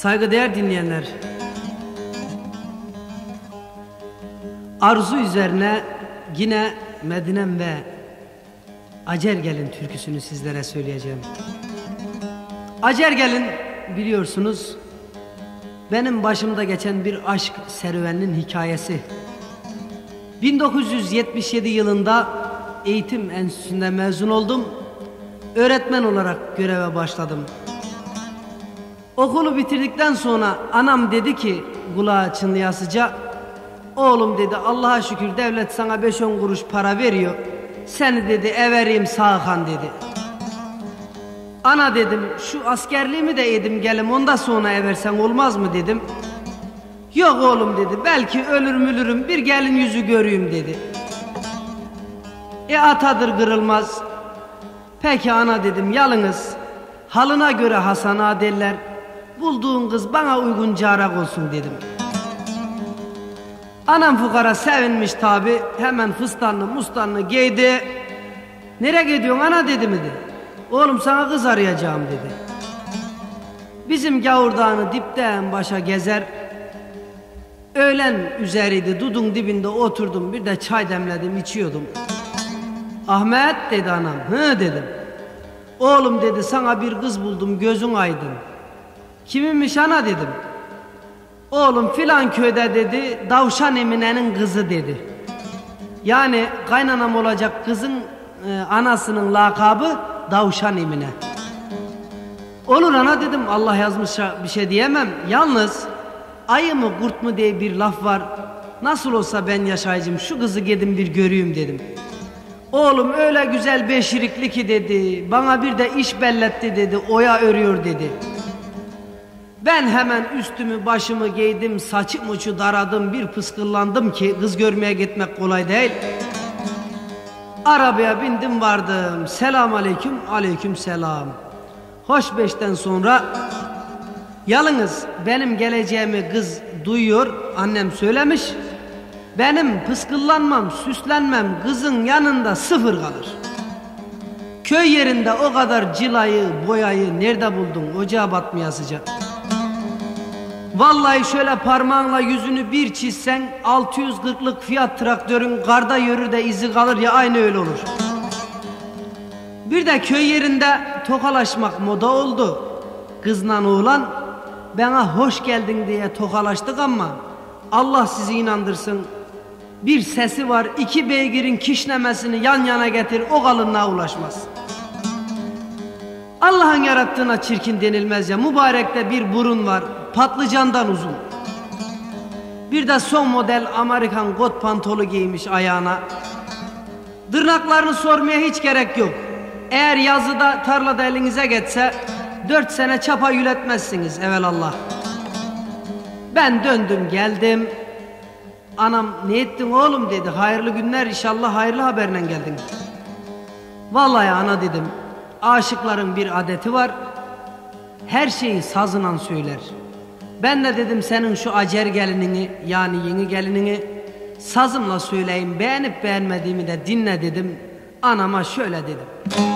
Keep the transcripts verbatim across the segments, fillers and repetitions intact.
Saygıdeğer dinleyenler, arzu üzerine yine Medinem ve Acergel'in türküsünü sizlere söyleyeceğim. Acergel'in biliyorsunuz benim başımda geçen bir aşk serüveninin hikayesi. bin dokuz yüz yetmiş yedi yılında eğitim enstitüsünde mezun oldum. Öğretmen olarak göreve başladım. Okulu bitirdikten sonra anam dedi ki kulağı çınlayasıca, oğlum dedi, Allah'a şükür devlet sana beş on kuruş para veriyor, seni dedi evereyim Sağhan dedi. Ana dedim, şu askerliğimi de edim gelim ondan sonra eversen olmaz mı dedim. Yok oğlum dedi, belki ölürüm ölürüm bir gelin yüzü göreyim dedi. E atadır kırılmaz. Peki ana dedim, yalnız halına göre Hasan'a derler, bulduğun kız bana uygun carak olsun dedim. Anam fukara sevinmiş tabi, hemen fıstanlı mustanlı giydi. Nereye gidiyorsun ana dedi mi dedi. Oğlum sana kız arayacağım dedi. Bizim gavurdağını dipten başa gezer. Öğlen üzeriydi, dudun dibinde oturdum, bir de çay demledim içiyordum. Ahmet dedi anam. Hı dedim. Oğlum dedi, sana bir kız buldum, gözün aydın. Kiminmiş ana dedim. Oğlum filan köyde dedi, Davşan Emine'nin kızı dedi. Yani kaynanam olacak kızın e, anasının lakabı Davşan Emine. Olur ana dedim, Allah yazmışsa bir şey diyemem. Yalnız ayı mı kurt mu diye bir laf var. Nasıl olsa ben yaşayacağım, şu kızı gidin bir göreyim dedim. Oğlum öyle güzel beşirikli ki dedi, bana bir de iş belletti dedi, oya örüyor dedi. Ben hemen üstümü başımı giydim, saçım uçu daradım, bir pıskıllandım ki kız görmeye gitmek kolay değil. Arabaya bindim vardım, selam aleyküm, aleyküm selam. Hoş beşten sonra, yalnız benim geleceğimi kız duyuyor, annem söylemiş. Benim pıskıllanmam, süslenmem kızın yanında sıfır kalır. Köy yerinde o kadar cilayı, boyayı nerede buldun, ocağa batmayasıca. Vallahi şöyle parmağınla yüzünü bir çizsen altı yüz kırklık Fiat traktörün karda yürür de izi kalır ya, aynı öyle olur. Bir de köy yerinde tokalaşmak moda oldu. Kızla oğlan bana hoş geldin diye tokalaştık ama Allah sizi inandırsın, bir sesi var, iki beygirin kişnemesini yan yana getir, o kalınlığa ulaşmaz. Allah'ın yarattığına çirkin denilmez ya, mübarekte bir burun var, patlıcandan uzun. Bir de son model Amerikan kot pantolu giymiş ayağına. Tırnaklarını sormaya hiç gerek yok. Eğer yazıda tarlada elinize geçse dört sene çapa yületmezsiniz evelallah. Ben döndüm geldim. Anam ne ettin oğlum dedi, hayırlı günler inşallah, hayırlı haberle geldin. Vallahi ana dedim, aşıkların bir adeti var, her şeyi sazınan söyler. Ben de dedim senin şu acer gelinini, yani yeni gelinini sazımla söyleyeyim, beğenip beğenmediğimi de dinle dedim. Anama şöyle dedim.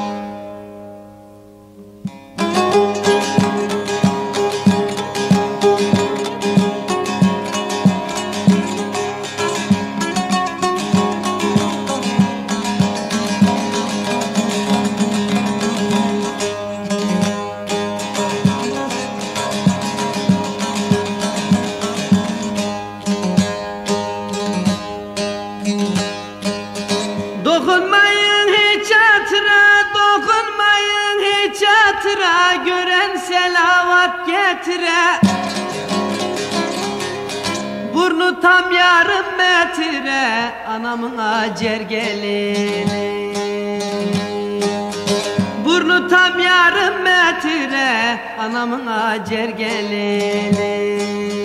Dokunmayın hiç hatıra, dokunmayın hiç hatıra, gören selavat getire. Burnu tam yarım metre, anamın acer gelini. Burnu tam yarım metre, anamın acer gelini.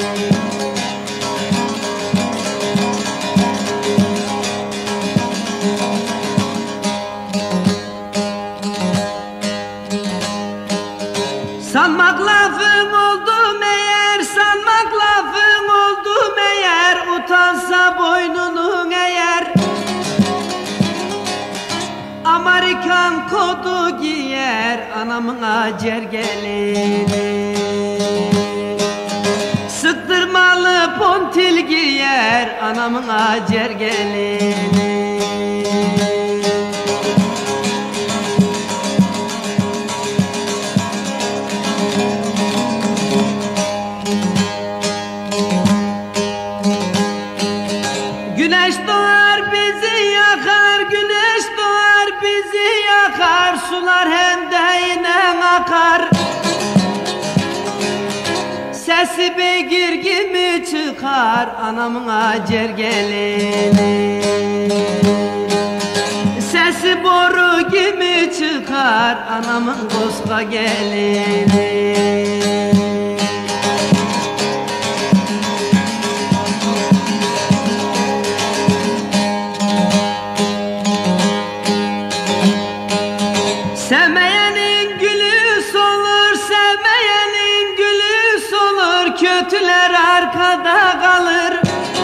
Sanmak lafın oldu meğer, sanmak lafın oldu meğer, utansa boynunu eğer. Amerikan kodu giyer, anamın acer gelini. giyer anamın acer gelini. Güneş doğar bizi yakar, güneş doğar bizi yakar, sular hendeğine akar. Sesi beygir gibi çıkar anamın acer gelini. Sesi boru gibi çıkar anamın koska gelini. Sevmeyenin gülü solur, sevmeyenin gülü solur, kötüler arkada kalır.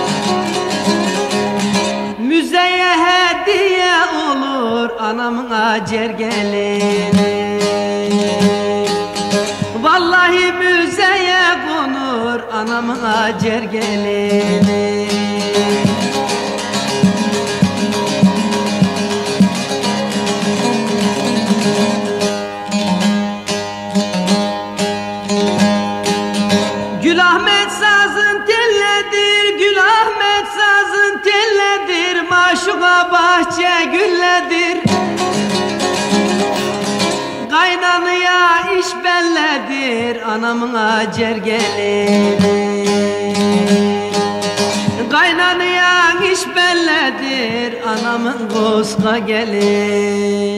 Müzeye hediye olur anamın acer gelini. Vallahi müzeye konur anamın acer gelini. Gül Ahmet sazın telledir, Gül Ahmet sazın telledir, maşuka bahçe gülledir. Kaynanıya iş belledir anamın acer gelini. Kaynanıya iş belledir anamın koska gelini.